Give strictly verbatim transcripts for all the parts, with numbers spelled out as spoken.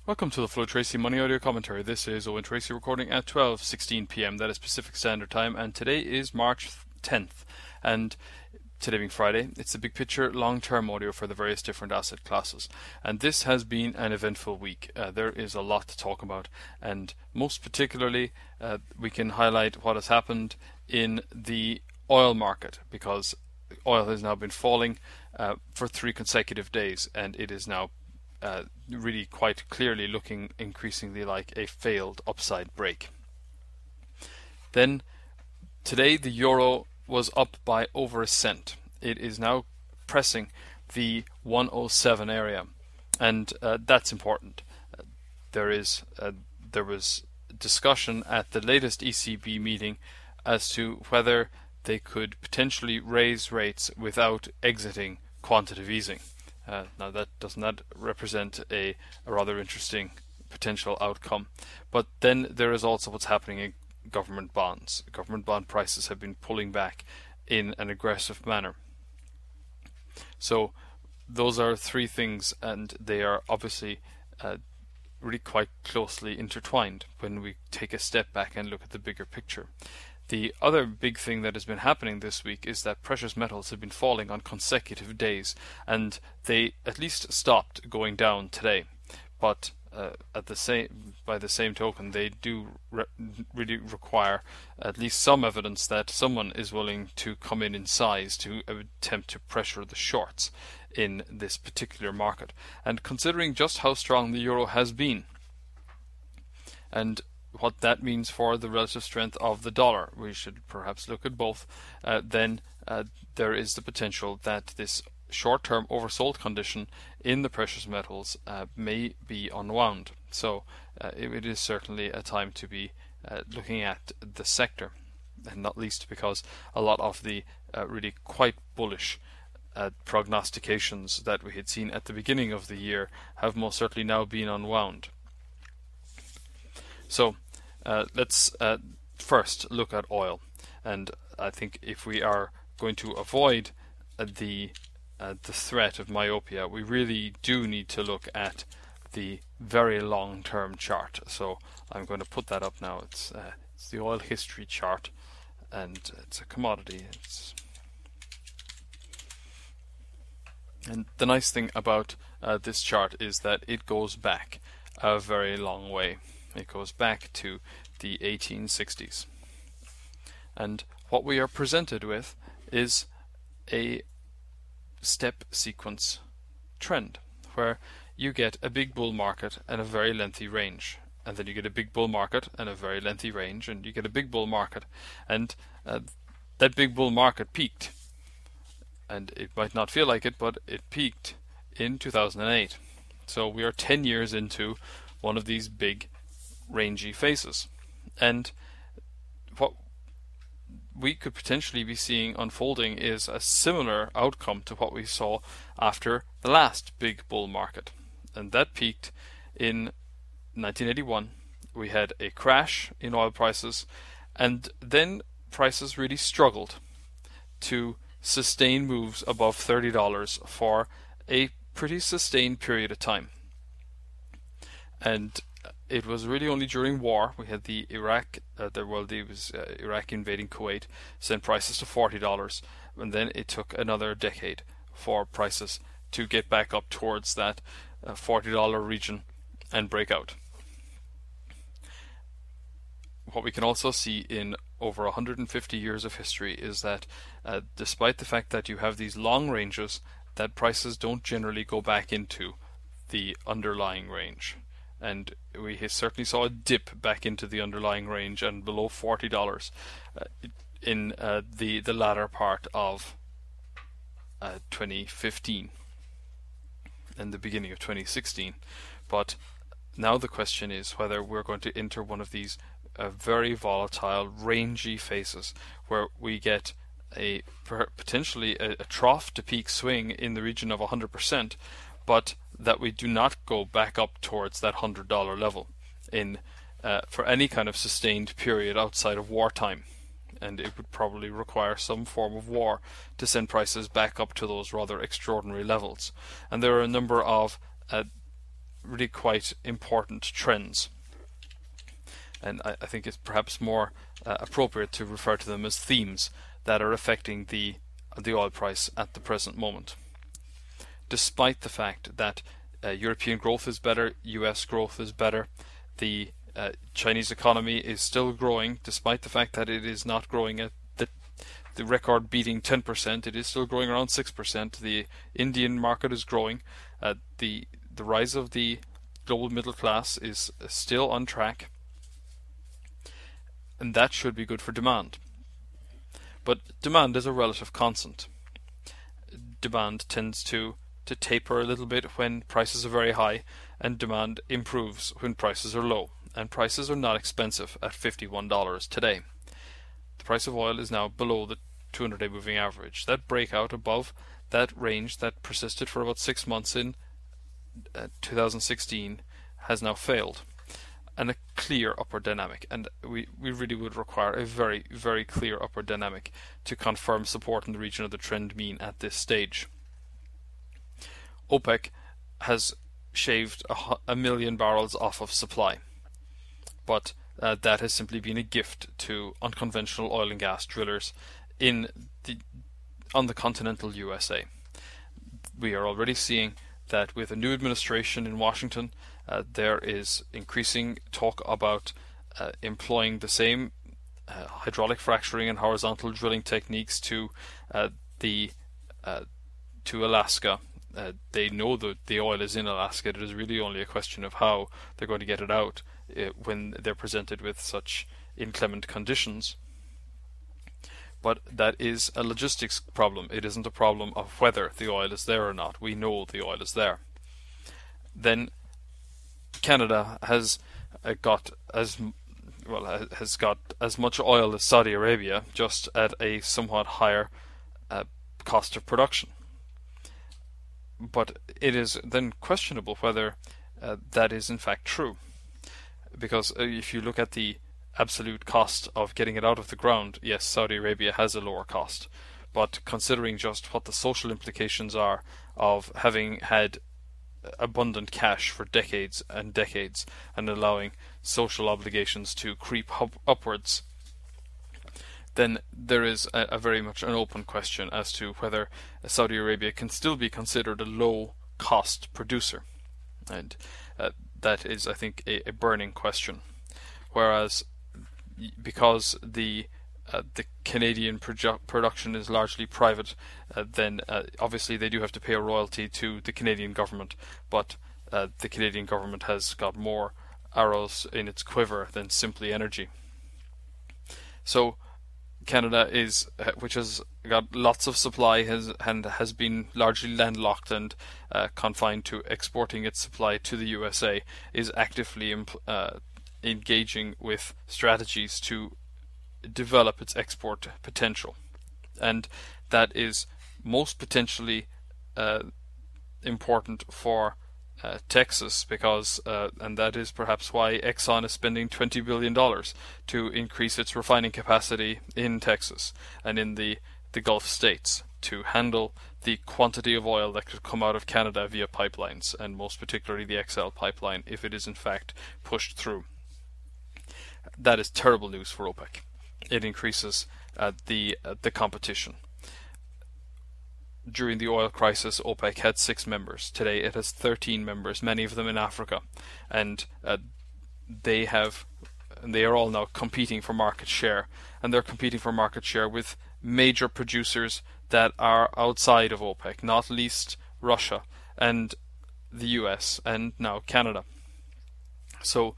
Welcome to the Flo Tracy Money Audio Commentary. This is Owen Tracy recording at twelve sixteen p m. That is Pacific Standard Time, and today is March tenth. And today being Friday, it's the big picture long-term audio for the various different asset classes. And this has been an eventful week. Uh, there is a lot to talk about, and most particularly, uh, we can highlight what has happened in the oil market, because oil has now been falling uh, for three consecutive days, and it is now Uh, really quite clearly looking increasingly like a failed upside break. Then today the euro was up by over a cent. It is now pressing the one oh seven area, and uh, that's important. Uh, there is uh, there was discussion at the latest E C B meeting as to whether they could potentially raise rates without exiting quantitative easing. Uh, now that does not represent a, a rather interesting potential outcome. But then there is also what's happening in government bonds. Government bond prices have been pulling back in an aggressive manner. So those are three things, and they are obviously uh, really quite closely intertwined when we take a step back and look at the bigger picture. The other big thing that has been happening this week is that precious metals have been falling on consecutive days, and they at least stopped going down today. But uh, at the same, by the same token, they do re really require at least some evidence that someone is willing to come in in size to attempt to pressure the shorts in this particular market. And considering just how strong the euro has been, and what that means for the relative strength of the dollar, we should perhaps look at both. Uh, then uh, there is the potential that this short-term oversold condition in the precious metals uh, may be unwound. So uh, it, it is certainly a time to be uh, looking at the sector, and not least because a lot of the uh, really quite bullish uh, prognostications that we had seen at the beginning of the year have most certainly now been unwound. So uh, let's uh, first look at oil, and I think if we are going to avoid uh, the uh, the threat of myopia, we really do need to look at the very long-term chart. So I'm going to put that up now. It's uh, it's the oil history chart, and it's a commodity. It's and the nice thing about uh, this chart is that it goes back a very long way. It goes back to the eighteen sixties. And what we are presented with is a step sequence trend, where you get a big bull market and a very lengthy range. And then you get a big bull market and a very lengthy range, and you get a big bull market. And uh, that big bull market peaked. And it might not feel like it, but it peaked in two thousand eight. So we are ten years into one of these big rangy phases, and what we could potentially be seeing unfolding is a similar outcome to what we saw after the last big bull market, and that peaked in nineteen eighty-one. We had a crash in oil prices, and then prices really struggled to sustain moves above thirty dollars for a pretty sustained period of time. And it was really only during war. We had the Iraq, uh, the well, it was uh, Iraq invading Kuwait, sent prices to forty dollars, and then it took another decade for prices to get back up towards that uh, forty dollar region and break out. What we can also see in over one hundred fifty years of history is that uh, despite the fact that you have these long ranges, that prices don't generally go back into the underlying range. And we certainly saw a dip back into the underlying range and below forty dollars uh, in uh, the the latter part of uh, twenty fifteen and the beginning of twenty sixteen. But now the question is whether we're going to enter one of these uh, very volatile, rangy phases where we get a potentially a, a trough to peak swing in the region of one hundred percent, but that we do not go back up towards that one hundred dollar level in uh, for any kind of sustained period outside of wartime. And it would probably require some form of war to send prices back up to those rather extraordinary levels. And there are a number of uh, really quite important trends. And I, I think it's perhaps more uh, appropriate to refer to them as themes that are affecting the the oil price at the present moment. Despite the fact that uh, European growth is better, U S growth is better, the uh, Chinese economy is still growing, despite the fact that it is not growing at the, the record-beating ten percent, it is still growing around six percent. The Indian market is growing. Uh, the the rise of the global middle class is still on track, and that should be good for demand. But demand is a relative constant. Demand tends to, to taper a little bit when prices are very high, and demand improves when prices are low. And prices are not expensive at fifty-one dollars today. The price of oil is now below the two hundred day moving average. That breakout above that range that persisted for about six months in uh, two thousand sixteen has now failed. And a clear upward dynamic, and we, we really would require a very, very clear upward dynamic to confirm support in the region of the trend mean at this stage. OPEC has shaved a, a million barrels off of supply, but uh, that has simply been a gift to unconventional oil and gas drillers in the on the continental U S A. We are already seeing that with a new administration in Washington, Uh, there is increasing talk about uh, employing the same uh, hydraulic fracturing and horizontal drilling techniques to uh, the uh, to Alaska. Uh, they know that the oil is in Alaska. It is really only a question of how they're going to get it out uh, when they're presented with such inclement conditions. But that is a logistics problem. It isn't a problem of whether the oil is there or not. We know the oil is there. Then Canada has uh, got as well has got as much oil as Saudi Arabia, just at a somewhat higher uh, cost of production. But it is then questionable whether uh, that is in fact true, because uh, if you look at the absolute cost of getting it out of the ground, yes, Saudi Arabia has a lower cost, but considering just what the social implications are of having had abundant cash for decades and decades and allowing social obligations to creep up upwards, then there is a, a very much an open question as to whether Saudi Arabia can still be considered a low cost producer, and uh, that is, I think, a, a burning question. Whereas because the Uh, the Canadian produ production is largely private, uh, then uh, obviously they do have to pay a royalty to the Canadian government, but uh, the Canadian government has got more arrows in its quiver than simply energy. So Canada is, uh, which has got lots of supply, has and has been largely landlocked and uh, confined to exporting its supply to the U S A, is actively uh, engaging with strategies to develop its export potential, and that is most potentially uh, important for uh, Texas, because uh, and that is perhaps why Exxon is spending twenty billion dollars to increase its refining capacity in Texas and in the the Gulf states to handle the quantity of oil that could come out of Canada via pipelines, and most particularly the X L pipeline, if it is in fact pushed through. That is terrible news for OPEC. It increases uh, the uh, the competition. During the oil crisis, OPEC had six members. Today it has thirteen members, many of them in Africa, and uh, they have they are all now competing for market share, and they're competing for market share with major producers that are outside of OPEC, not least Russia and the U S and now Canada. So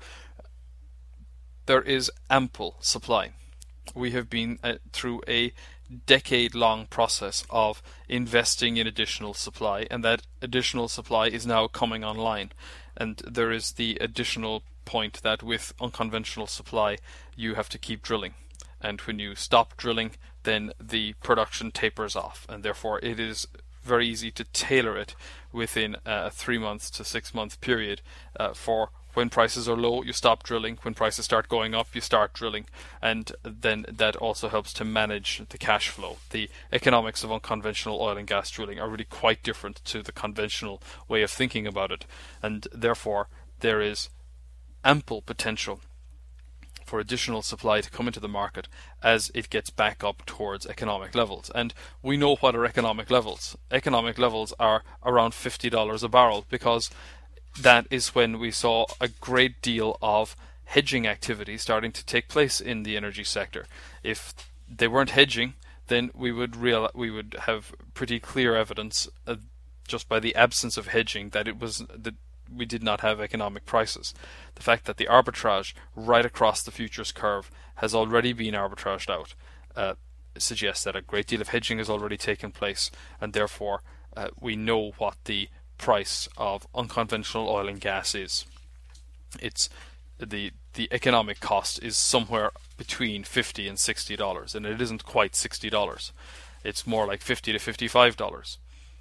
there is ample supply. We have been uh, through a decade-long process of investing in additional supply, and that additional supply is now coming online. And there is the additional point that with unconventional supply, you have to keep drilling. And when you stop drilling, then the production tapers off, and therefore it is very easy to tailor it within a three month to six month period uh, for when prices are low, you stop drilling. When prices start going up, you start drilling. And then that also helps to manage the cash flow. The economics of unconventional oil and gas drilling are really quite different to the conventional way of thinking about it. And therefore, there is ample potential for additional supply to come into the market as it gets back up towards economic levels. And we know what are economic levels. Economic levels are around fifty dollars a barrel, because that is when we saw a great deal of hedging activity starting to take place in the energy sector. If they weren't hedging, then we would real we would have pretty clear evidence, uh, just by the absence of hedging, that it was that we did not have economic prices. The fact that the arbitrage right across the futures curve has already been arbitraged out uh, suggests that a great deal of hedging has already taken place, and therefore uh, we know what the price of unconventional oil and gas is. It's the the economic cost is somewhere between fifty and sixty dollars, and it isn't quite sixty dollars. It's more like fifty to fifty-five dollars.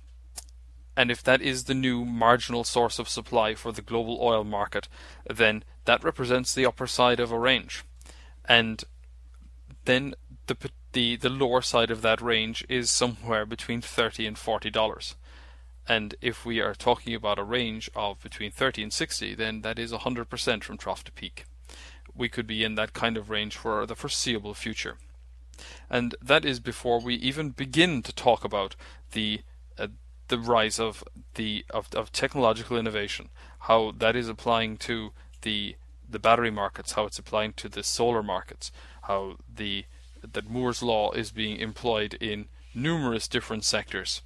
And if that is the new marginal source of supply for the global oil market, then that represents the upper side of a range. And then the the the lower side of that range is somewhere between thirty and forty dollars. And if we are talking about a range of between thirty and sixty, then that is one hundred percent from trough to peak. We could be in that kind of range for the foreseeable future. And that is before we even begin to talk about the uh, the rise of the of, of technological innovation, how that is applying to the the battery markets, how it's applying to the solar markets, how the that Moore's law is being employed in numerous different sectors,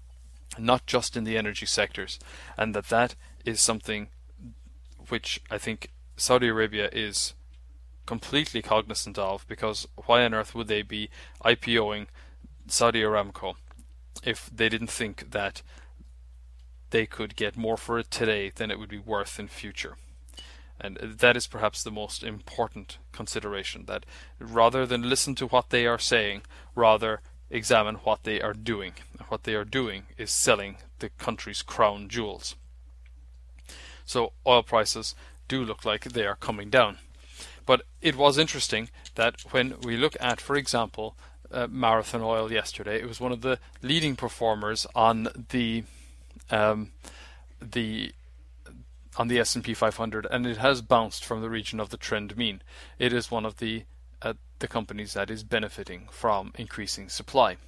not just in the energy sectors, and that that is something which I think Saudi Arabia is completely cognizant of, because why on earth would they be IPOing Saudi Aramco if they didn't think that they could get more for it today than it would be worth in future? And that is perhaps the most important consideration, that rather than listen to what they are saying, rather examine what they are doing. What they are doing is selling the country's crown jewels. So oil prices do look like they are coming down. But it was interesting that when we look at, for example, uh, Marathon Oil yesterday, it was one of the leading performers on the um, the on the S and P five hundred, and it has bounced from the region of the trend mean. It is one of the uh, the companies that is benefiting from increasing supply.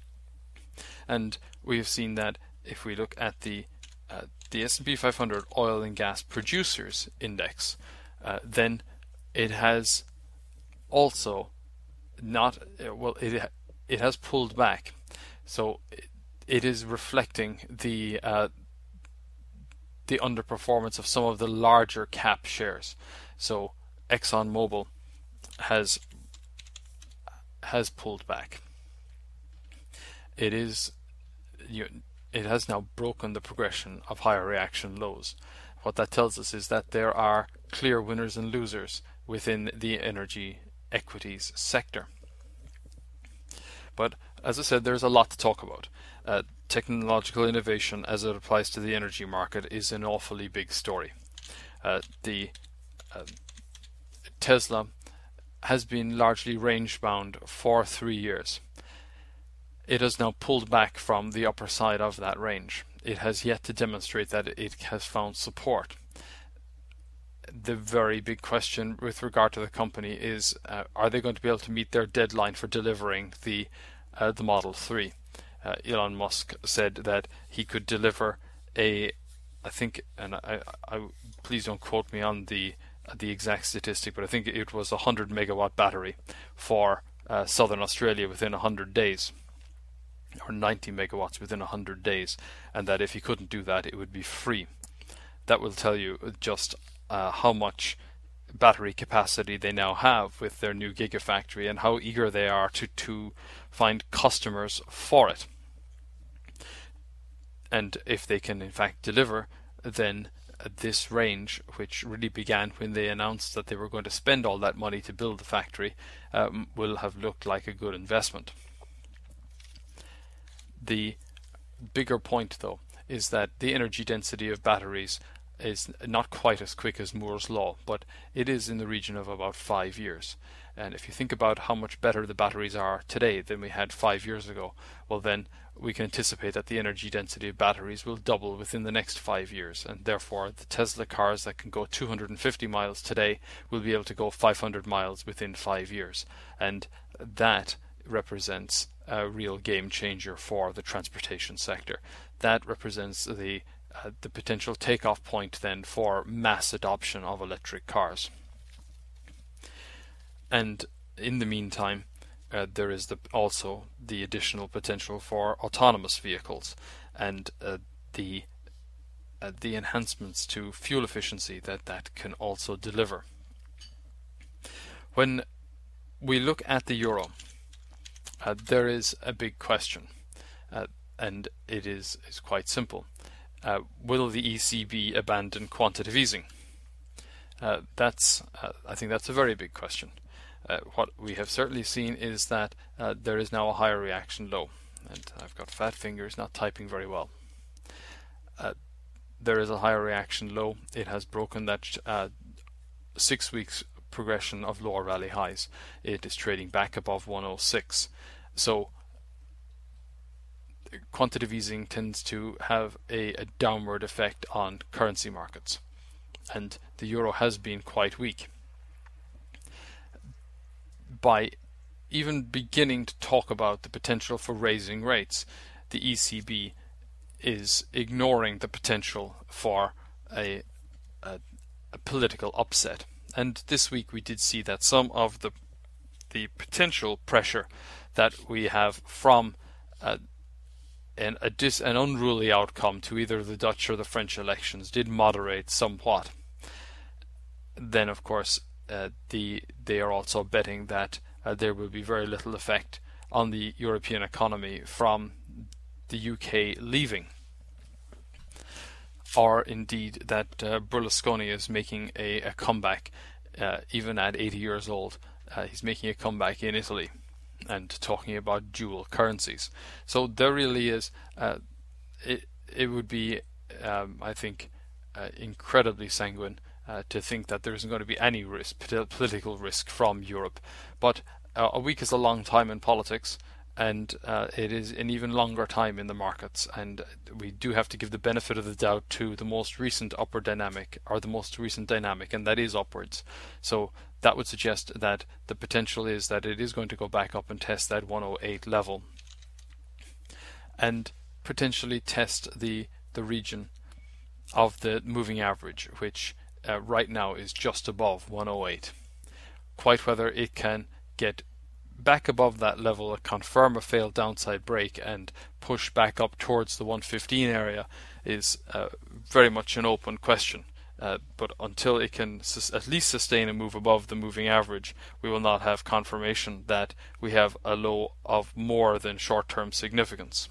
And we have seen that if we look at the uh, the S and P five hundred oil and gas producers index, uh, then it has also not uh, well it it has pulled back. So it, it is reflecting the uh, the underperformance of some of the larger cap shares. So ExxonMobil has has pulled back. It is you, it has now broken the progression of higher reaction lows. What that tells us is that there are clear winners and losers within the energy equities sector. But as I said, there's a lot to talk about. Uh, technological innovation as it applies to the energy market is an awfully big story. Uh, the uh, Tesla has been largely range bound for three years. It has now pulled back from the upper side of that range. It has yet to demonstrate that it has found support. The very big question with regard to the company is, uh, are they going to be able to meet their deadline for delivering the uh, the Model three? Uh, Elon Musk said that he could deliver a, I think, and I, I please don't quote me on the the exact statistic, but I think it was a hundred megawatt battery for uh, Southern Australia within a hundred days, or ninety megawatts within a hundred days, and that if he couldn't do that, it would be free. That will tell you just uh, how much battery capacity they now have with their new gigafactory, and how eager they are to to find customers for it. And if they can in fact deliver, then this range, which really began when they announced that they were going to spend all that money to build the factory, um, will have looked like a good investment. The bigger point, though, is that the energy density of batteries is not quite as quick as Moore's law, but it is in the region of about five years. And if you think about how much better the batteries are today than we had five years ago, well then we can anticipate that the energy density of batteries will double within the next five years, and therefore the Tesla cars that can go two hundred fifty miles today will be able to go five hundred miles within five years. And that represents a real game changer for the transportation sector. That represents the uh, the potential takeoff point then for mass adoption of electric cars. And in the meantime, uh, there is the, also the additional potential for autonomous vehicles and uh, the uh, the enhancements to fuel efficiency that that can also deliver. When we look at the euro, uh, there is a big question, uh, and it is, is quite simple. Uh, will the E C B abandon quantitative easing? Uh, that's uh, I think that's a very big question. Uh, what we have certainly seen is that uh, there is now a higher reaction low, and I've got fat fingers, not typing very well. Uh, there is a higher reaction low. It has broken that uh, six weeks progression of lower rally highs. It is trading back above one oh six. So quantitative easing tends to have a, a downward effect on currency markets, and the euro has been quite weak. By even beginning to talk about the potential for raising rates, the E C B is ignoring the potential for a, a, a political upset. And this week we did see that some of the the potential pressure that we have from uh, an, a dis, an unruly outcome to either the Dutch or the French elections did moderate somewhat. Then, of course, uh, the they are also betting that uh, there will be very little effect on the European economy from the U K leaving, or indeed that uh, Berlusconi is making a, a comeback, uh, even at eighty years old. Uh, he's making a comeback in Italy and talking about dual currencies. So there really is, uh, it, it would be, um, I think, uh, incredibly sanguine uh, to think that there isn't going to be any risk, political risk from Europe. But uh, a week is a long time in politics, and uh, it is an even longer time in the markets, and we do have to give the benefit of the doubt to the most recent upward dynamic, or the most recent dynamic, and that is upwards. So that would suggest that the potential is that it is going to go back up and test that one oh eight level, and potentially test the the region of the moving average, which uh, right now is just above one oh eight. Quite whether it can get back above that level, confirm a failed downside break, and push back up towards the one fifteen area is uh, very much an open question. Uh, but until it can sus- at least sustain a move above the moving average, we will not have confirmation that we have a low of more than short-term significance.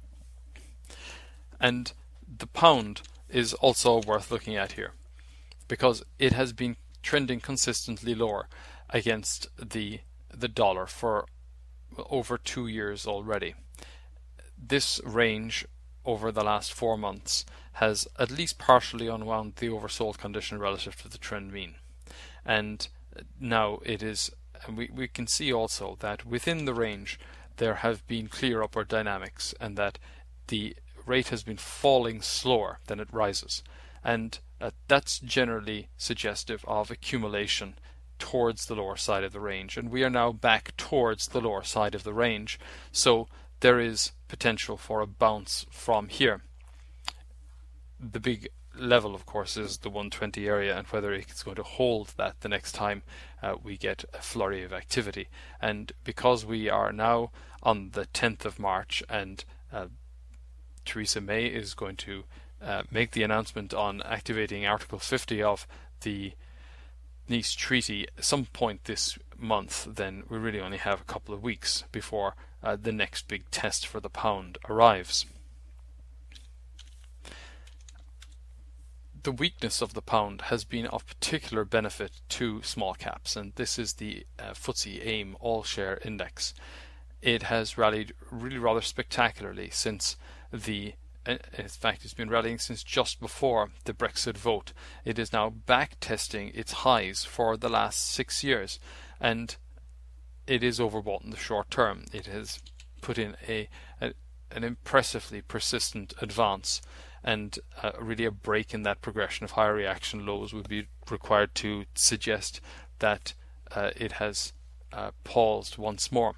And the pound is also worth looking at here, because it has been trending consistently lower against the the dollar for over two years already. This range over the last four months has at least partially unwound the oversold condition relative to the trend mean. And now it is, and we, we can see also that within the range there have been clear upward dynamics, and that the rate has been falling slower than it rises. And uh, that's generally suggestive of accumulation towards the lower side of the range, and we are now back towards the lower side of the range, so there is potential for a bounce from here. The big level, of course, is the one twenty area, and whether it's going to hold that the next time uh, we get a flurry of activity. And because we are now on the tenth of March, and uh, Theresa May is going to uh, make the announcement on activating Article fifty of the Nice Treaty at some point this month, then we really only have a couple of weeks before uh, the next big test for the pound arrives. The weakness of the pound has been of particular benefit to small caps, and this is the uh, F T S E AIM All Share Index. It has rallied really rather spectacularly since the in fact it's been rallying since just before the Brexit vote. It is now back testing its highs for the last six years, and it is overbought in the short term. It has put in a, a an impressively persistent advance, and uh, really a break in that progression of higher reaction lows would be required to suggest that uh, it has uh, paused once more.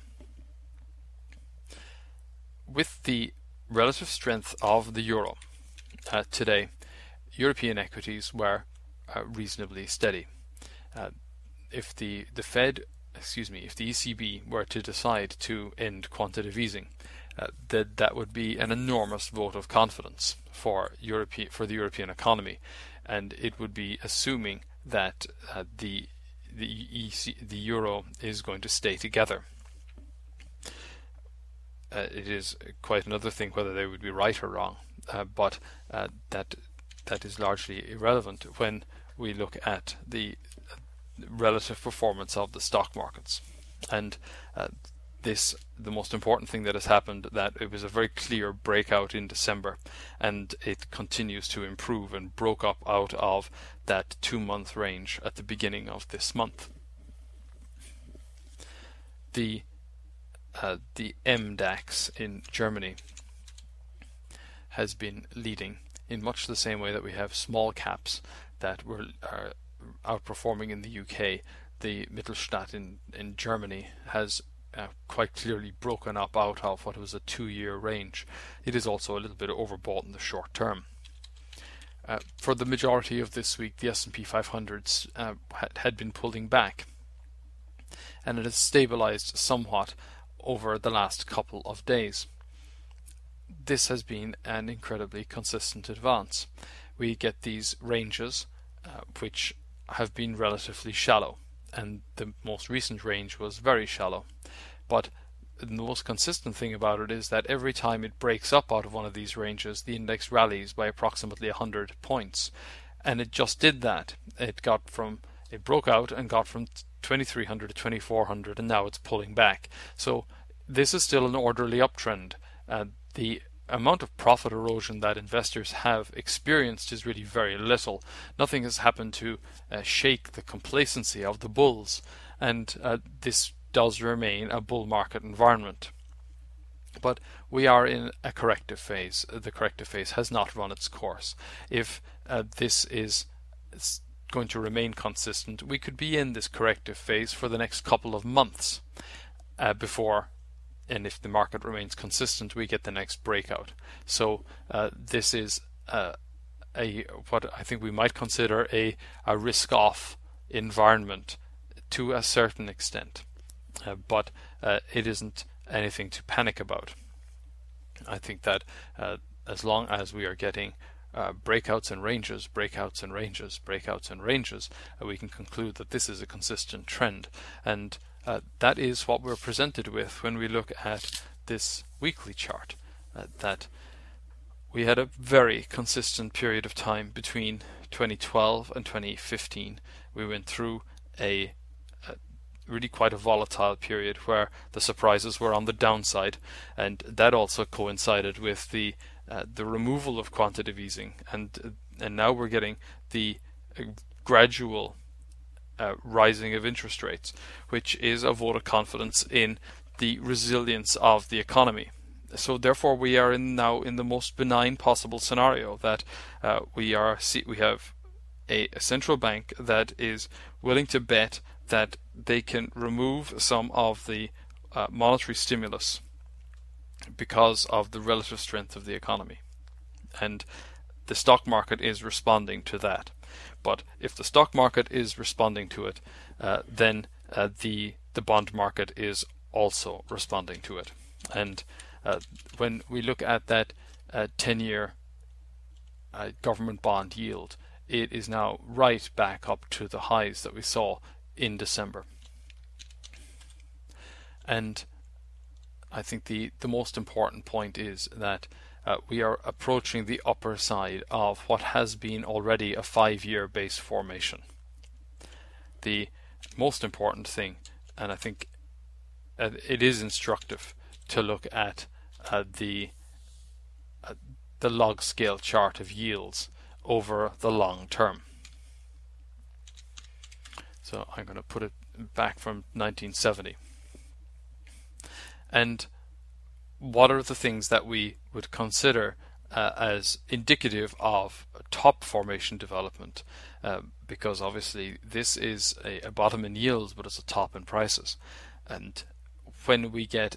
With the relative strength of the euro uh, today, European equities were uh, reasonably steady. Uh, if the the Fed, excuse me, if the E C B were to decide to end quantitative easing, uh, that that would be an enormous vote of confidence for Europe, for the European economy, and it would be assuming that uh, the the E C, the euro is going to stay together. Uh, it is quite another thing whether they would be right or wrong, uh, but uh, that that is largely irrelevant when we look at the relative performance of the stock markets. And uh, this, the most important thing that has happened, that it was a very clear breakout in December, and it continues to improve and broke up out of that two-month range at the beginning of this month. The Uh, the M DAX in Germany has been leading in much the same way that we have small caps that were are outperforming in the U K. The Mittelstand in, in Germany has uh, quite clearly broken up out of what was a two-year range. It is also a little bit overbought in the short term. Uh, for the majority of this week, the S and P five hundreds uh, had, had been pulling back, and it has stabilized somewhat over the last couple of days. This has been an incredibly consistent advance. We get these ranges uh, which have been relatively shallow, and the most recent range was very shallow, but the most consistent thing about it is that every time it breaks up out of one of these ranges, the index rallies by approximately one hundred points, and it just did that. It got from it broke out and got from twenty-three hundred to twenty-four hundred, and now it's pulling back. So this is still an orderly uptrend. Uh, the amount of profit erosion that investors have experienced is really very little. Nothing has happened to uh, shake the complacency of the bulls, and uh, this does remain a bull market environment. But we are in a corrective phase. The corrective phase has not run its course. If uh, this is going to remain consistent, we could be in this corrective phase for the next couple of months uh, before, and if the market remains consistent, we get the next breakout. So uh, this is uh, a what I think we might consider a, a risk-off environment to a certain extent, uh, but uh, it isn't anything to panic about. I think that uh, as long as we are getting Uh, breakouts and ranges, breakouts and ranges, breakouts and ranges, uh, we can conclude that this is a consistent trend, and uh, that is what we're presented with when we look at this weekly chart. Uh, that we had a very consistent period of time between twenty twelve and twenty fifteen. We went through a, a really quite a volatile period where the surprises were on the downside, and that also coincided with the Uh, the removal of quantitative easing, and uh, and now we're getting the uh, gradual uh, rising of interest rates, which is a vote of confidence in the resilience of the economy. So therefore, we are in now in the most benign possible scenario, that uh, we are see, we have a, a central bank that is willing to bet that they can remove some of the uh, monetary stimulus because of the relative strength of the economy, and the stock market is responding to that. But if the stock market is responding to it, uh, then uh, the the bond market is also responding to it. And uh, when we look at that uh, ten-year uh, government bond yield, it is now right back up to the highs that we saw in December. And I think the, the most important point is that uh, we are approaching the upper side of what has been already a five-year base formation. The most important thing, and I think uh, it is instructive to look at uh, the uh, the log scale chart of yields over the long term. So I'm going to put it back from nineteen seventy. And what are the things that we would consider uh, as indicative of top formation development? Uh, because obviously this is a, a bottom in yields, but it's a top in prices. And when we get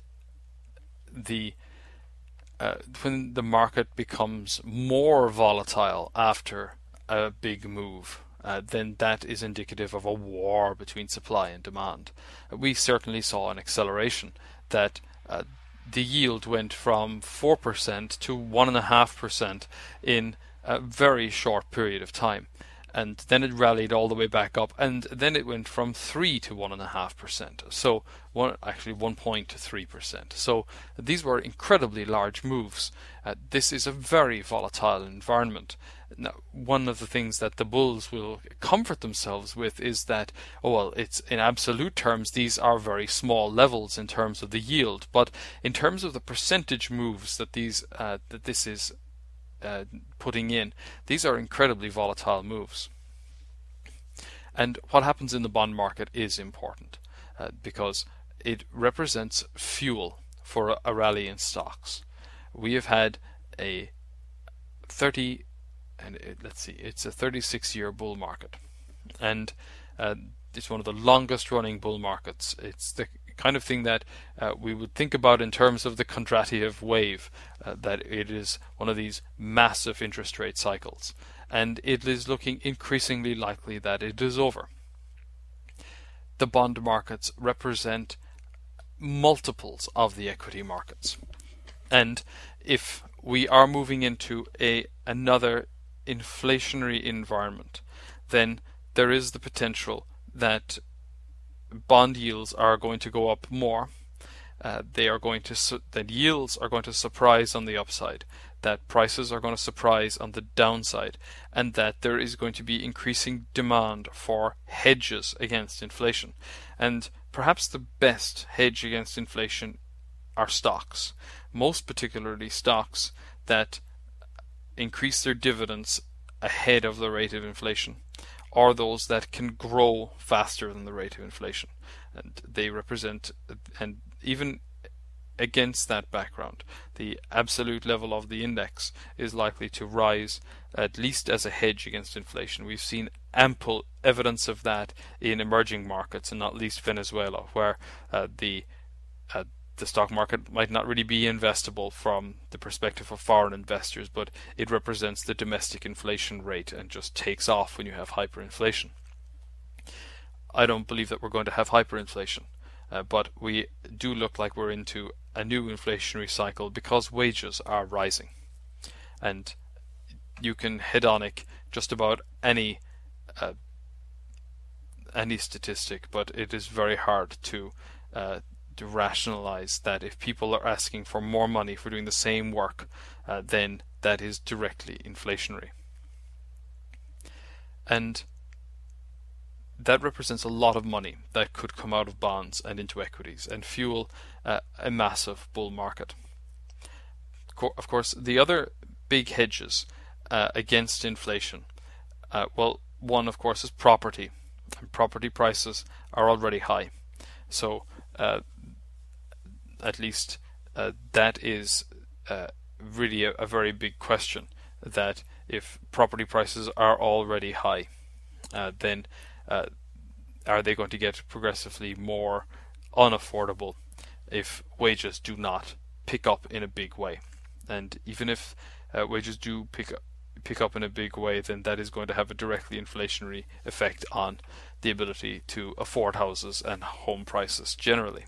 the uh, when the market becomes more volatile after a big move, Uh, then that is indicative of a war between supply and demand. Uh, we certainly saw an acceleration that uh, the yield went from four percent to one point five percent in a very short period of time. And then it rallied all the way back up, and then it went from three to one point five percent. So one, actually one point three percent. So these were incredibly large moves. Uh, this is a very volatile environment. Now, one of the things that the bulls will comfort themselves with is that, oh well, it's in absolute terms these are very small levels in terms of the yield, but in terms of the percentage moves that these uh, that this is uh, putting in, these are incredibly volatile moves. And what happens in the bond market is important uh, because it represents fuel for a, a rally in stocks. We have had a thirty and it, let's see, it's a thirty-six year bull market, and uh, it's one of the longest running bull markets. It's the kind of thing that uh, we would think about in terms of the Kondratiev wave, uh, that it is one of these massive interest rate cycles, and it is looking increasingly likely that it is over. The bond markets represent multiples of the equity markets, and if we are moving into a another inflationary environment, then there is the potential that bond yields are going to go up more. Uh, they are going to su- that yields are going to surprise on the upside, that prices are going to surprise on the downside, and that there is going to be increasing demand for hedges against inflation. And perhaps the best hedge against inflation are stocks, most particularly stocks that increase their dividends ahead of the rate of inflation, or those that can grow faster than the rate of inflation. And they represent, and even against that background, the absolute level of the index is likely to rise, at least as a hedge against inflation. We've seen ample evidence of that in emerging markets, and not least Venezuela, where uh, the uh, the stock market might not really be investable from the perspective of foreign investors, but it represents the domestic inflation rate and just takes off when you have hyperinflation. I don't believe that we're going to have hyperinflation, uh, but we do look like we're into a new inflationary cycle because wages are rising. And you can hedonic just about any uh, any statistic, but it is very hard to uh, to rationalize that if people are asking for more money for doing the same work, uh, then that is directly inflationary. And that represents a lot of money that could come out of bonds and into equities and fuel uh, a massive bull market. Of course, the other big hedges uh, against inflation, uh, well, one of course is property. And property prices are already high. So uh, at least uh, that is uh, really a, a very big question, that if property prices are already high, uh, then uh, are they going to get progressively more unaffordable if wages do not pick up in a big way? And even if uh, wages do pick up, pick up in a big way, then that is going to have a directly inflationary effect on the ability to afford houses and home prices generally.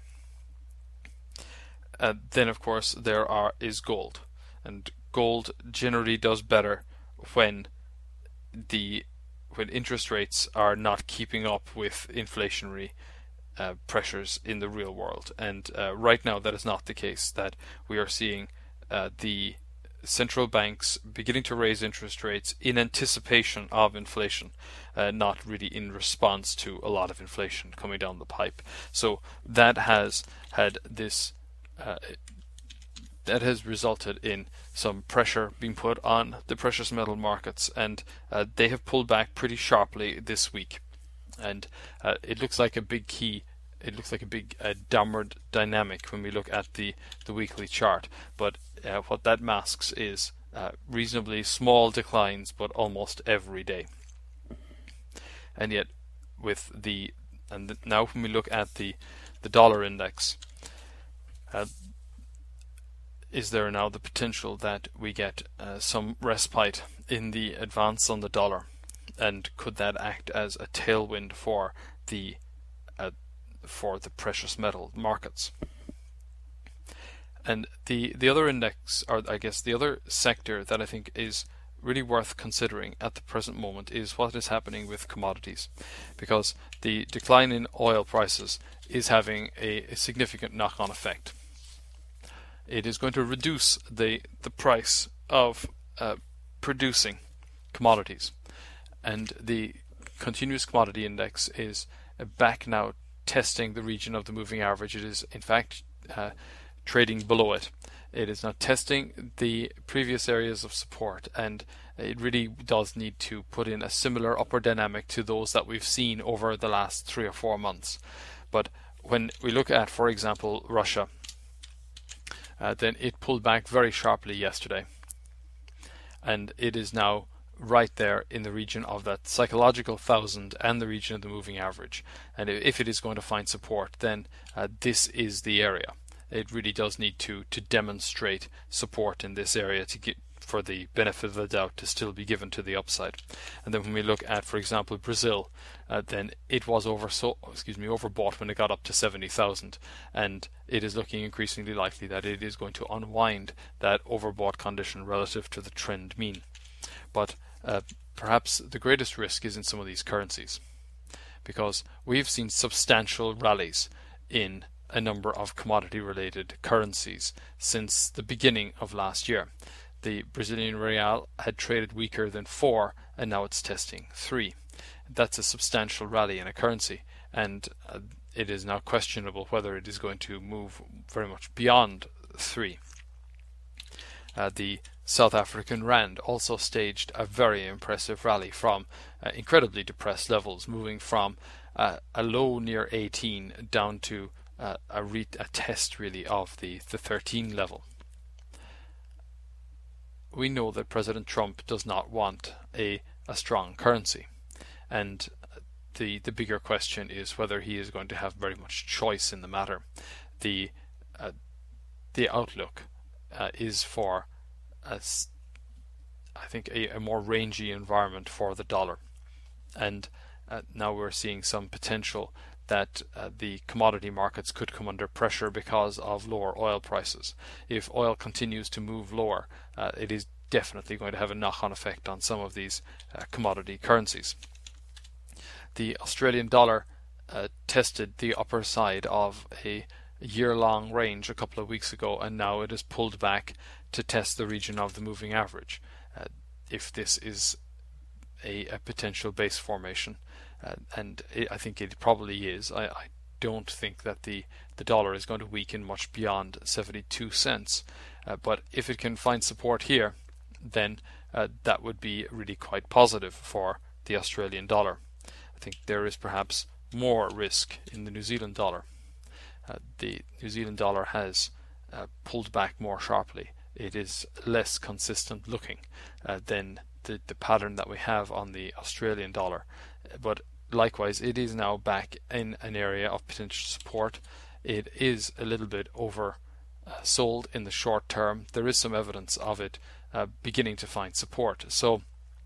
Uh, then, of course, there are is gold, and gold generally does better when the when interest rates are not keeping up with inflationary uh, pressures in the real world. And uh, right now, that is not the case. That we are seeing uh, the central banks beginning to raise interest rates in anticipation of inflation, uh, not really in response to a lot of inflation coming down the pipe. So that has had this uh, that has resulted in some pressure being put on the precious metal markets, and uh, they have pulled back pretty sharply this week. And uh, it looks like a big key. It looks like a big uh, downward dynamic when we look at the the weekly chart. But uh, what that masks is uh, reasonably small declines, but almost every day. And yet, with the and the, now when we look at the the dollar index. Uh, Is there now the potential that we get uh, some respite in the advance on the dollar, and could that act as a tailwind for the uh, for the precious metal markets? And the the other index, or I guess the other sector that I think is really worth considering at the present moment, is what is happening with commodities, because the decline in oil prices is having a, a significant knock-on effect. It is going to reduce the the price of uh, producing commodities, and the continuous commodity index is uh, back now testing the region of the moving average. It is in fact uh, trading below it. It is now testing the previous areas of support, and it really does need to put in a similar upward dynamic to those that we've seen over the last three or four months. But when we look at, for example, Russia, Uh, then it pulled back very sharply yesterday, and it is now right there in the region of that psychological thousand and the region of the moving average. And if it is going to find support, then uh, this is the area. It really does need to to demonstrate support in this area to get for the benefit of the doubt to still be given to the upside. And then when we look at, for example, Brazil, uh, then it was over so excuse me overbought when it got up to seventy thousand, and it is looking increasingly likely that it is going to unwind that overbought condition relative to the trend mean. But uh, perhaps the greatest risk is in some of these currencies, because we've seen substantial rallies in a number of commodity-related currencies since the beginning of last year. The Brazilian real had traded weaker than four, and now it's testing three. That's a substantial rally in a currency, and uh, it is now questionable whether it is going to move very much beyond three. Uh, the South African rand also staged a very impressive rally from uh, incredibly depressed levels, moving from uh, a low near eighteen down to uh, a, re a test really of the, the thirteen level. We know that President Trump does not want a, a strong currency, and the the bigger question is whether he is going to have very much choice in the matter. The uh, the outlook uh, is for a, I think a, a more rangy environment for the dollar, and uh, now we're seeing some potential that uh, the commodity markets could come under pressure because of lower oil prices. If oil continues to move lower, uh, it is definitely going to have a knock-on effect on some of these uh, commodity currencies. The Australian dollar uh, tested the upper side of a year-long range a couple of weeks ago, and now it has pulled back to test the region of the moving average. Uh, if this is a, a potential base formation, Uh, and it, I think it probably is. I, I don't think that the, the dollar is going to weaken much beyond seventy-two cents. Uh, but if it can find support here, then uh, that would be really quite positive for the Australian dollar. I think there is perhaps more risk in the New Zealand dollar. Uh, the New Zealand dollar has uh, pulled back more sharply. It is less consistent looking uh, than the, the pattern that we have on the Australian dollar. But likewise, it is now back in an area of potential support. It is a little bit over uh, sold in the short term. There is some evidence of it uh, beginning to find support. So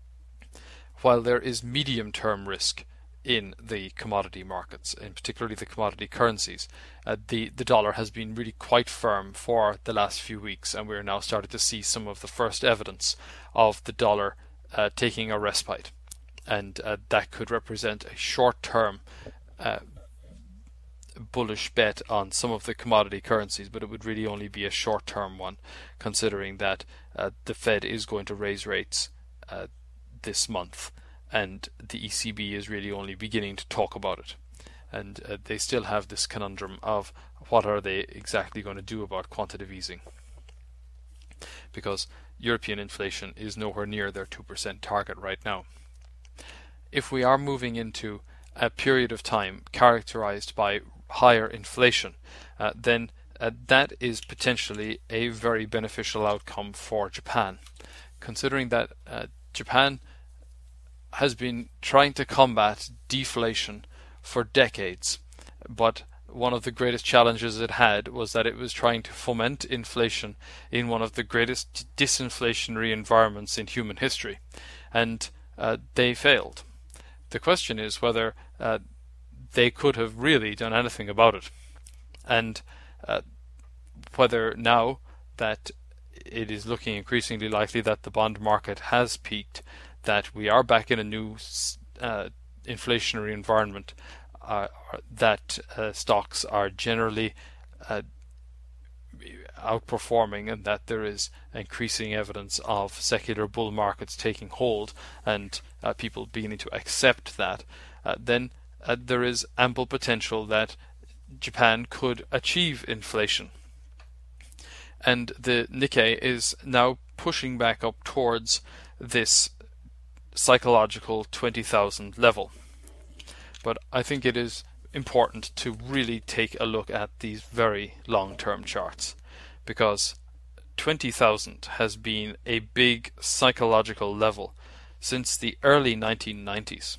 while there is medium term risk in the commodity markets, and particularly the commodity currencies, uh, the, the dollar has been really quite firm for the last few weeks, and we're now starting to see some of the first evidence of the dollar uh, taking a respite. And uh, that could represent a short-term uh, bullish bet on some of the commodity currencies, but it would really only be a short-term one, considering that uh, the Fed is going to raise rates uh, this month, and the E C B is really only beginning to talk about it. And uh, they still have this conundrum of what are they exactly going to do about quantitative easing. because European inflation is nowhere near their two percent target right now. If we are moving into a period of time characterized by higher inflation, uh, then uh, that is potentially a very beneficial outcome for Japan, considering that uh, Japan has been trying to combat deflation for decades, but one of the greatest challenges it had was that it was trying to foment inflation in one of the greatest disinflationary environments in human history, and uh, they failed. The question is whether uh, they could have really done anything about it, and uh, whether now that it is looking increasingly likely that the bond market has peaked, that we are back in a new uh, inflationary environment, uh, that uh, stocks are generally uh, outperforming, and that there is increasing evidence of secular bull markets taking hold, and uh, people beginning to accept that, uh, then uh, there is ample potential that Japan could achieve inflation. And the Nikkei is now pushing back up towards this psychological twenty thousand level. But I think it is important to really take a look at these very long-term charts, because twenty thousand has been a big psychological level since the early nineteen nineties.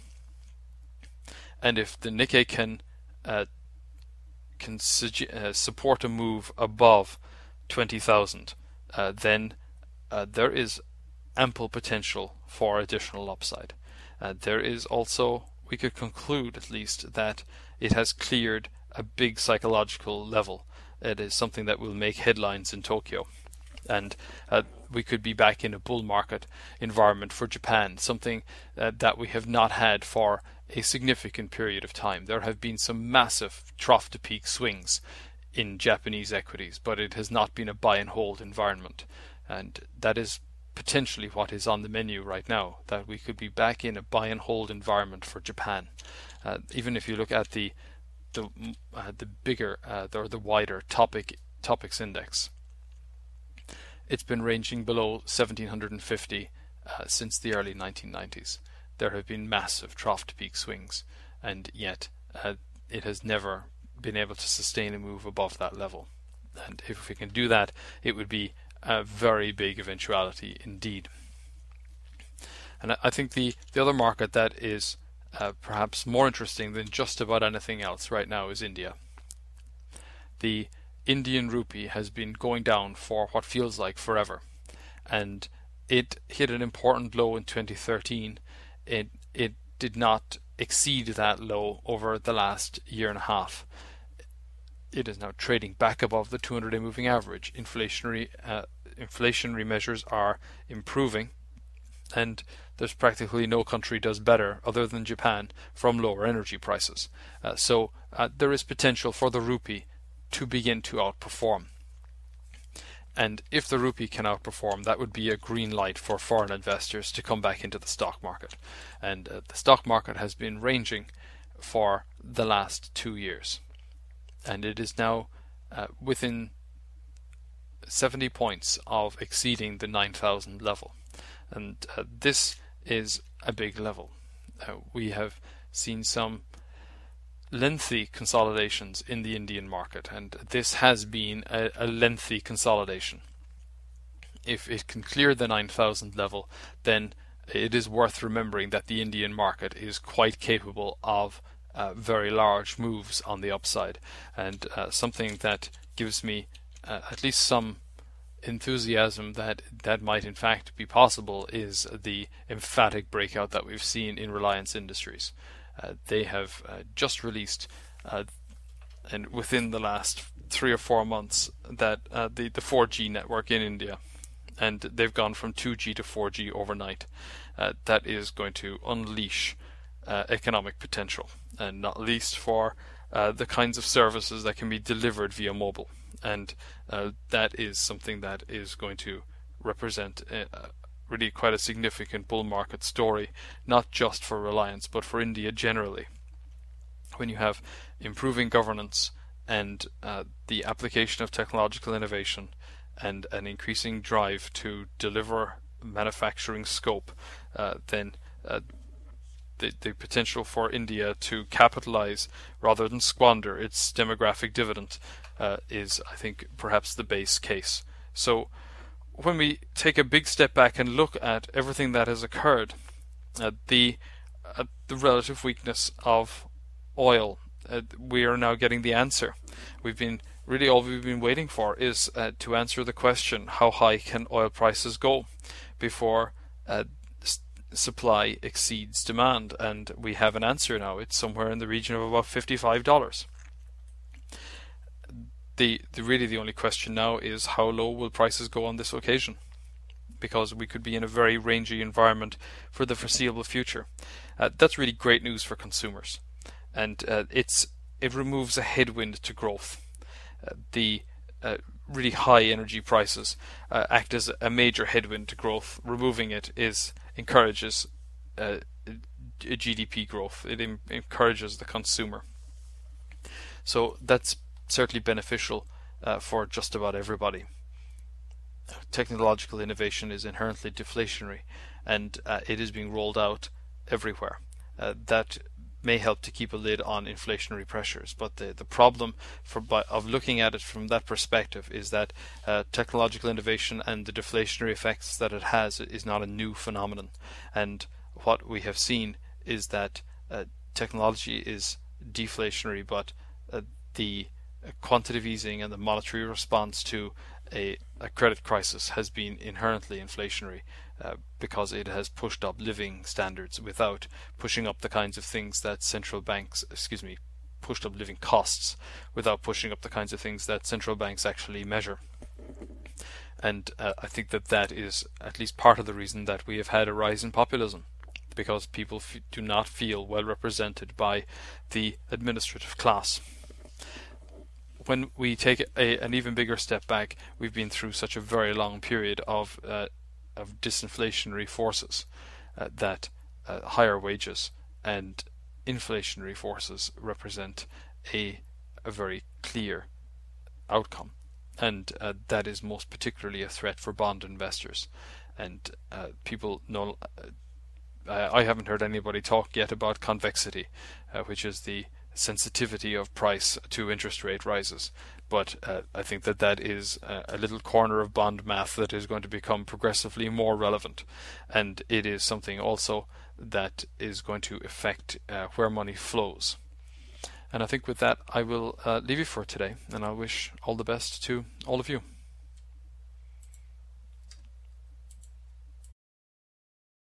And if the Nikkei can uh, can uh, support a move above twenty thousand, uh, then uh, there is ample potential for additional upside. Uh, there is also, we could conclude at least, that it has cleared a big psychological level. It is something that will make headlines in Tokyo. And uh, we could be back in a bull market environment for Japan, something uh, that we have not had for a significant period of time. There have been some massive trough to peak swings in Japanese equities, but it has not been a buy and hold environment. And that is potentially what is on the menu right now, that we could be back in a buy and hold environment for Japan. Uh, even if you look at the the uh, the bigger uh, or the wider topic topics index, it's been ranging below seventeen fifty uh, since the early nineteen nineties. There have been massive trough to peak swings, and yet uh, it has never been able to sustain a move above that level. And if we can do that, it would be a very big eventuality indeed. And I think the, the other market that is uh, perhaps more interesting than just about anything else right now is India. The Indian rupee has been going down for what feels like forever, and it hit an important low in twenty thirteen. It it did not exceed that low over the last year and a half. It is now trading back above the two hundred day moving average. Inflationary uh, inflationary measures are improving, and there's practically no country does better other than Japan from lower energy prices. Uh, so uh, there is potential for the rupee to begin to outperform. And if the rupee can outperform, that would be a green light for foreign investors to come back into the stock market. And uh, the stock market has been ranging for the last two years. And it is now uh, within seventy points of exceeding the nine thousand level. And uh, this is a big level. Uh, we have seen some lengthy consolidations in the Indian market, and this has been a, a lengthy consolidation. If it can clear the nine thousand level, then it is worth remembering that the Indian market is quite capable of uh, very large moves on the upside, and uh, something that gives me uh, at least some enthusiasm that that might in fact be possible is the emphatic breakout that we've seen in Reliance Industries. Uh, they have uh, just released, uh, and within the last three or four months, that uh, the the four G network in India, and they've gone from two G to four G overnight. Uh, that is going to unleash uh, economic potential, and not least for uh, the kinds of services that can be delivered via mobile. And uh, that is something that is going to represent a, a really quite a significant bull market story, not just for Reliance but for India generally. When you have improving governance and uh, the application of technological innovation and an increasing drive to deliver manufacturing scope, uh, then uh, the, the potential for India to capitalize rather than squander its demographic dividend uh, is, I think, perhaps the base case. So when we take a big step back and look at everything that has occurred, uh, the uh, the relative weakness of oil, uh, we are now getting the answer. We've been really all we've been waiting for is uh, to answer the question: how high can oil prices go before uh, s- supply exceeds demand? And we have an answer now. It's somewhere in the region of about fifty-five dollars. The, the really the only question now is how low will prices go on this occasion, because we could be in a very rangy environment for the foreseeable future. Uh, that's really great news for consumers, and uh, it's it removes a headwind to growth. Uh, the uh, really high energy prices uh, act as a major headwind to growth. Removing it is encourages uh, G D P growth. It em- encourages the consumer. So that's certainly beneficial uh, for just about everybody. Technological innovation is inherently deflationary, and uh, it is being rolled out everywhere. Uh, that may help to keep a lid on inflationary pressures, but the, the problem for by, of looking at it from that perspective is that uh, technological innovation and the deflationary effects that it has is not a new phenomenon. And what we have seen is that uh, technology is deflationary, but uh, the quantitative easing and the monetary response to a, a credit crisis has been inherently inflationary, uh, because it has pushed up living standards without pushing up the kinds of things that central banks, excuse me, pushed up living costs without pushing up the kinds of things that central banks actually measure. And uh, I think that that is at least part of the reason that we have had a rise in populism, because people f- do not feel well represented by the administrative class. When we take a, an even bigger step back, we've been through such a very long period of uh, of disinflationary forces uh, that uh, higher wages and inflationary forces represent a a very clear outcome, and uh, that is most particularly a threat for bond investors. And uh, people know. Uh, I haven't heard anybody talk yet about convexity, uh, which is the sensitivity of price to interest rate rises, but uh, I think that that is a, a little corner of bond math that is going to become progressively more relevant, and it is something also that is going to affect uh, where money flows. And I think with that I will uh, leave you for today, and I wish all the best to all of you.